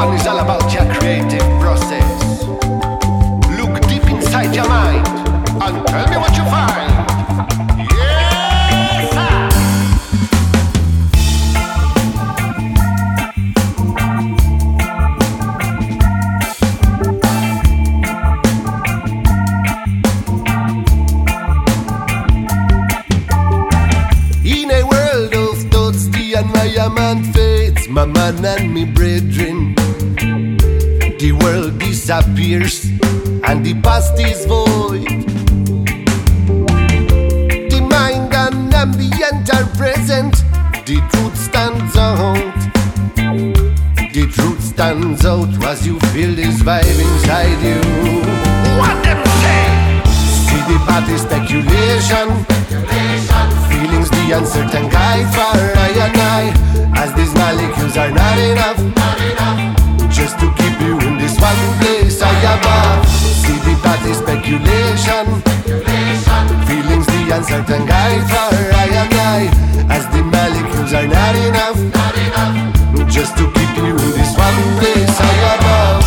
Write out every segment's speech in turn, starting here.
one is all about your creative process. Look deep inside your mind and tell me what you find. Yes, sir. In a world of thoughts, the environment fades, my man and me brethren. The world disappears and the past is void. The mind and ambient are present. The truth stands out. The truth stands out as you feel this vibe inside you. What them say? See the path is speculation. Feelings the uncertain guide for I and I, as these molecules are not enough just to keep you in this one place I above. See the path is speculation. Feelings the uncertain guide for I and I, as the molecules are not enough just to keep you in this one place I above.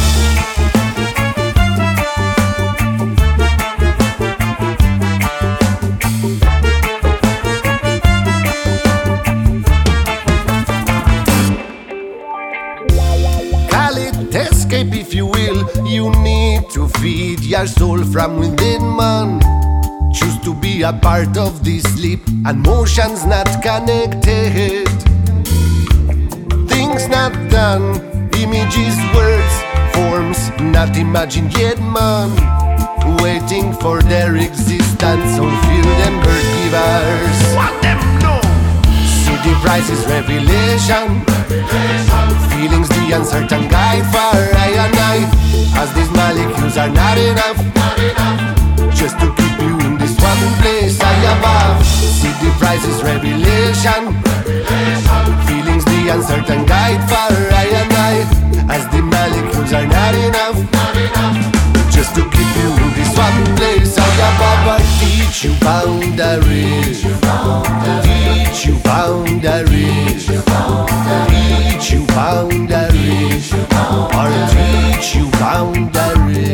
Escape if you will. You need to feed your soul from within, man. Choose to be a part of this sleep and motions not connected. Things not done, images, words, forms not imagined yet, man. Waiting for their existence, so feel them birth givers. What them know? See the price is revelation. Feelings the uncertain guide for I and I, as these molecules are not enough just to keep you in this one place I above. See the price is revelation. Feelings the uncertain guide for I and I, as the molecules are not enough just to keep you in this one place I above. I teach you boundaries. Teach you boundaries. Teach you boundaries. Or teach you boundaries.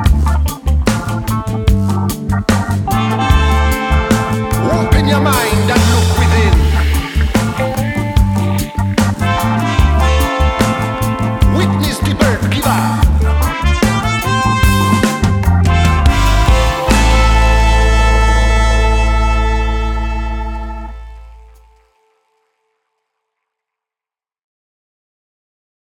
Open your mind.